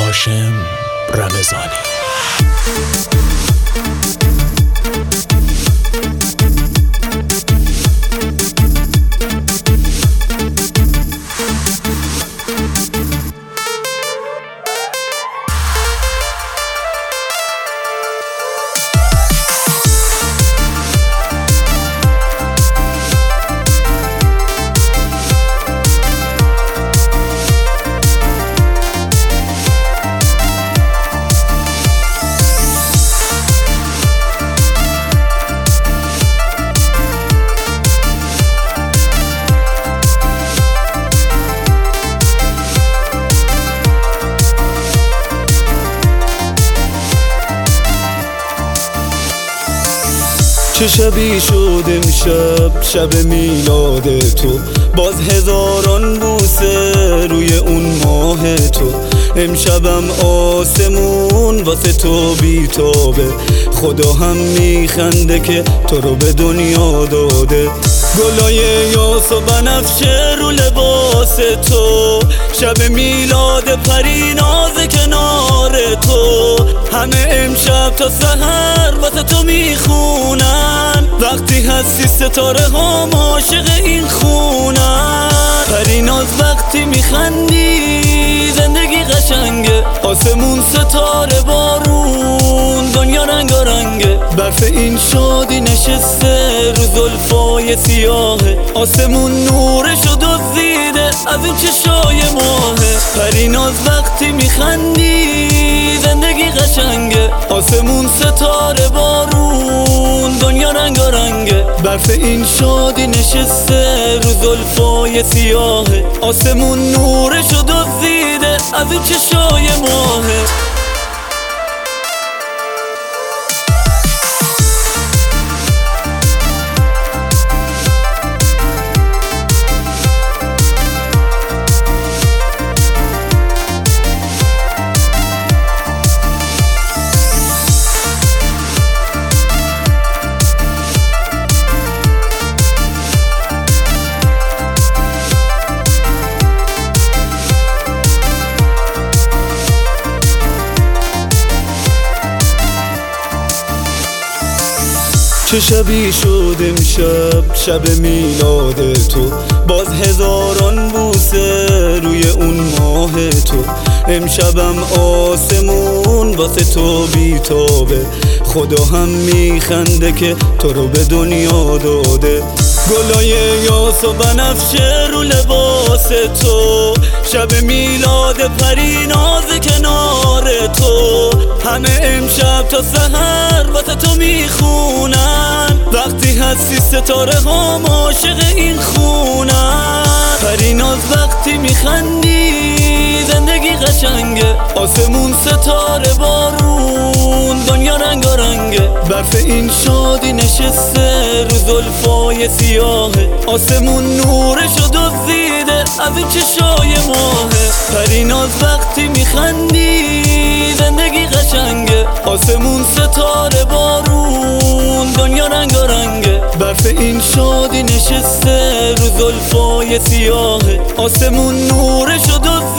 هاشم رمضانی. چه شبی شد امشب، شب میلاد تو، باز هزاران بوسه روی اون ماه تو. امشبم آسمون واسه تو بیتابه، خدا هم میخنده که تو رو به دنیا داده. گلای یاس و بنفشه رو لباس تو، شب میلاد پریناز کنار تو. همه امشب تا سحر واسه تو میخونن، وقتی هستی ستاره ها عاشق این خونن. پریناز وقتی میخندی زندگی قشنگه، آسمون ستاره بارون دنیا رنگارنگه. برف این شادی نشسته رو زلفای سیاهه، آسمون نورشو دزدیده از این چشای ماهه. پریناز وقتی میخندی زندگی قشنگه، آسمون ستاره بارون دنیا رنگارنگه. برف این شادی نشسته رو زلفای سیاهه، آسمون نورشو دزدیده از این چشای ماهه. چه شبی شد امشب، شب میلاد تو، باز هزاران بوسه روی اون ماه تو. امشبم آسمون واسه تو بیتابه، خدا هم میخنده که تو رو به دنیا داده. گلای یاس و بنفشه رو لباس تو، شب میلاد پریناز کنار تو. همه امشب تا سحر واسه تو میخونن، وقتی هستی ستاره ها عاشق این خونن. پریناز وقتی میخندی زندگی قشنگه، آسمون ستاره بارون دنیا رنگارنگه. برف این شادی نشسته رو زلفای سیاهه، آسمون نورشو دزدیده از این چشای ماهه. پریناز وقتی میخندی زندگی قشنگه، آسمون ستاره بارون دنیا رنگارنگه. برف این شادی نشسته رو زلفای سیاهه، آسمون نورشو دزدیده